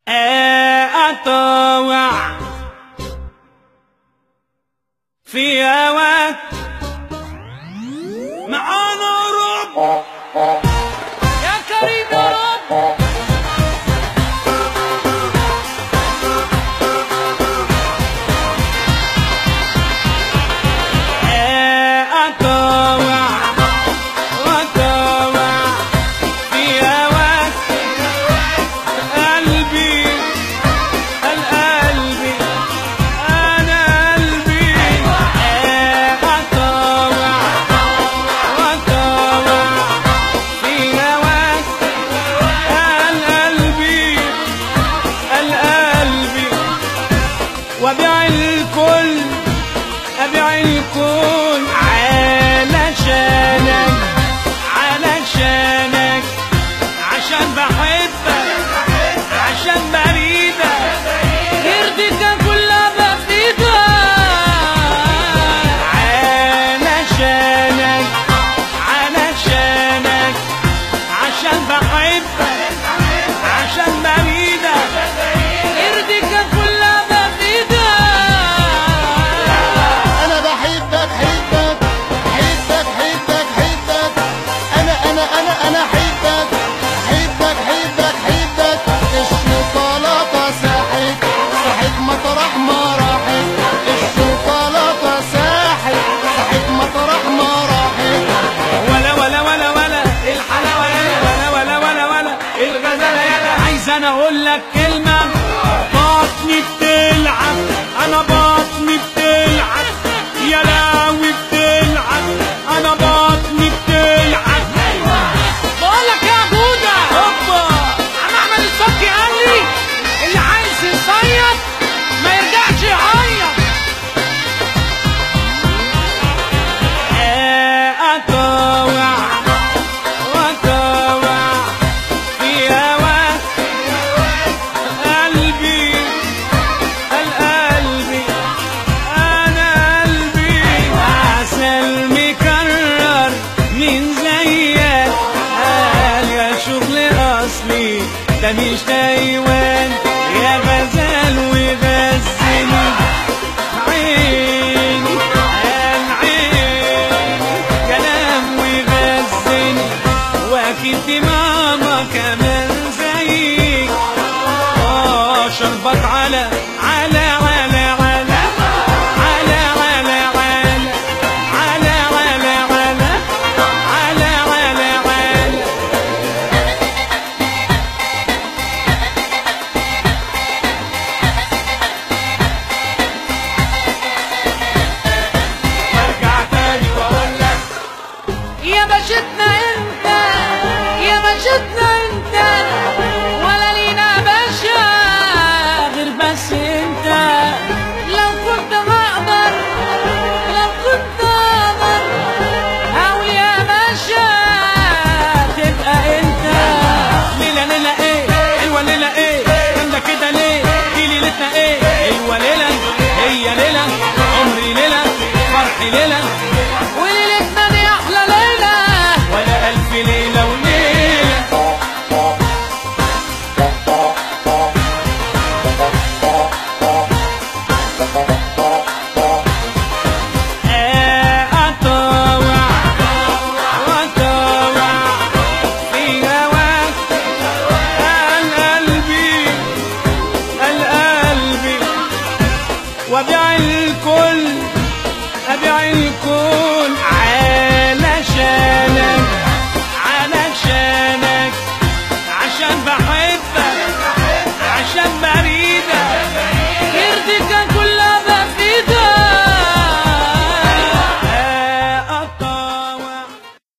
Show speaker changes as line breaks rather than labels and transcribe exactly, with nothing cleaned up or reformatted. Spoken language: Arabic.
أطوع في هواك معانا رب يا كريم يا رب. وابيع الكل ابيع الكل علشانك علشانك عشان بحبك عشان بريدك يرضيك كلها بفيدك علشانك علشانك عشان بحبك عشان بريدك يرضيك كلها انا اقول لك كلمه بطني بتلعب انا بطني بتلعب يا لاوي بتلعب انا بطني بتلعب. بقول لك يا جوده هوبا عم احمد الصبحي قال لي اللي عايز يصيد ما يرجعش يعيط. اطوع واطوع في هواك ده مش تايوان يا غزال وغزني عيني قال عيني كلام وغزني واكيد ماما كمان زيك اه شربت على